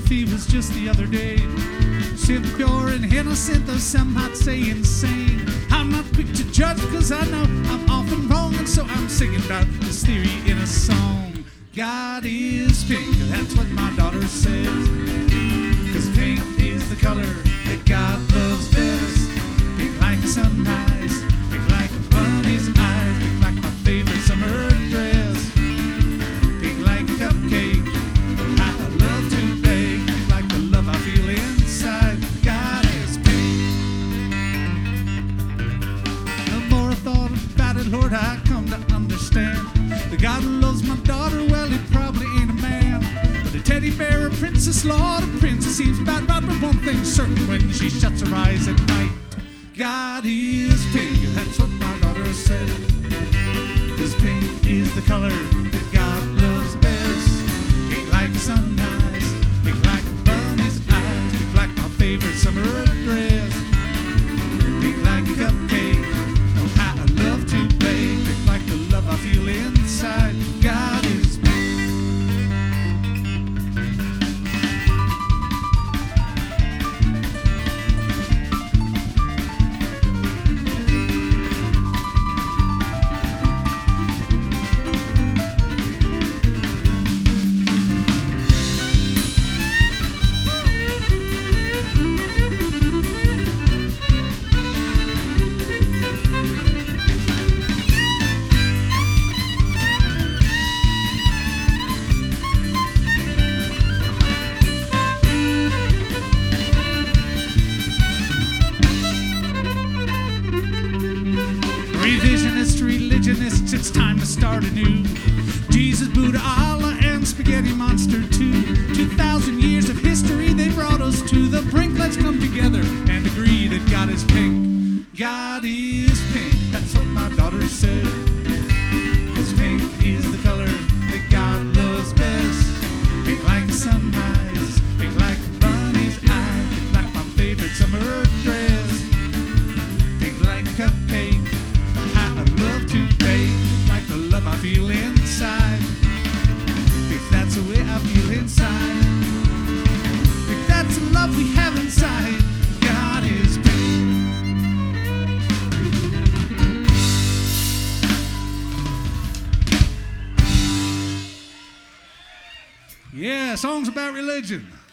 fevers just the other day. Simply pure and innocent, though some might say insane. I'm not quick to judge, cause I know I'm often wrong, and so I'm singing about this theory in a song. God is pink, that's what my daughter says. Cause pink is the color that God loves best. Pink like sunrise, pink like a bunny's eyes, pink like my favorite summer dress. Pink like a cupcake, I love to bake. Pink like the love I feel inside. God is pink. The more I thought about it, Lord, I come to understand that God loves my daughter, well, he probably ain't a man. But a teddy bear, a princess, Lord, a princess seems about right. But one thing's certain, when she shuts her eyes at night, God is pink, that's what my daughter said. Cause pink is the color that God loves best. Pink like sunrise, pink like a bunny's eyes, pink like my favorite summer dress. Pink like a cupcake, know how I love to bake. Pink like the love I feel inside. God is pink. Revisionists, religionists, it's time to start anew. Jesus, Buddha, Allah, and spaghetti monster too. 2,000 years of history, they brought us to the brink. Let's come together and agree that God is pink. God is pink, that's what my daughter said. Cause pink is the color that God loves best. Pink like sunrise, pink like a bunny's eye, pink like my favorite summer dress. Pink like a cupcake, I love to bake. Like the love I feel inside. If that's the way I feel inside. If that's the love we have inside. God is pink. Yeah, songs about religion.